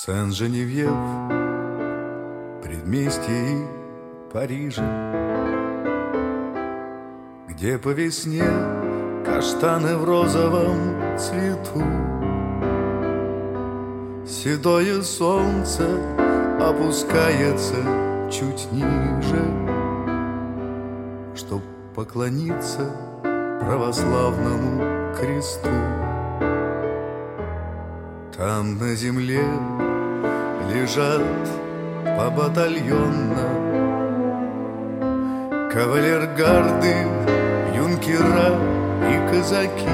Сен-Женевьев, предместье Парижа, где по весне каштаны в розовом цвету. Седое солнце опускается чуть ниже, чтоб поклониться православному кресту. Там на земле лежат побатальонно кавалергарды, юнкера и казаки.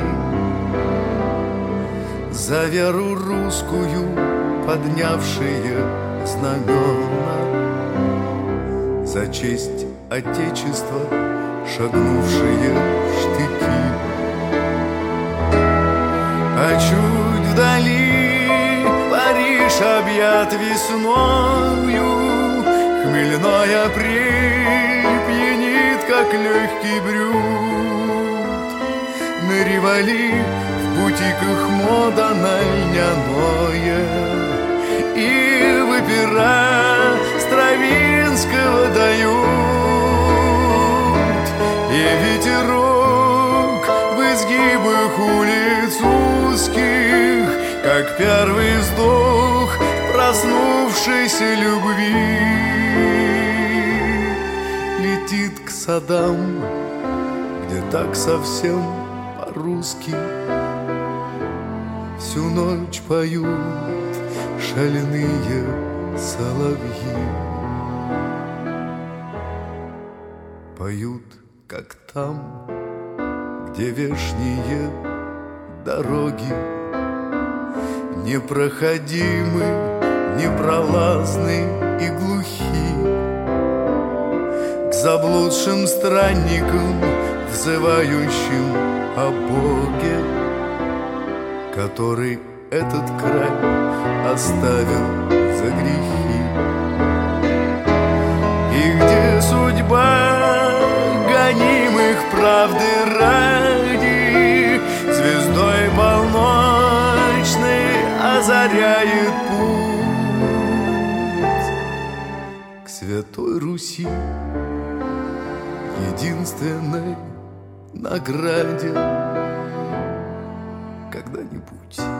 За веру русскую поднявшие знамена, за честь Отечества шагнувшие в штыки. А чуть вдали Париж объят весною, хмельной апрель пьянит, как легкий брют. На Риволи в бутиках мода на льняное, и выпира Стравинского дают. И ветерок в изгибах улиц узких, как первый вздох проснувшейся любви, летит к садам, где так совсем по-русски всю ночь поют шальные соловьи. Поют, как там, где вешние дороги непроходимы, непролазны и глухи. К заблудшим странникам, взывающим о Боге, который этот край оставил за грехи. И где судьба гонимых правды ради звездой полночной озаряет путь к Святой Руси, единственной награде когда-нибудь.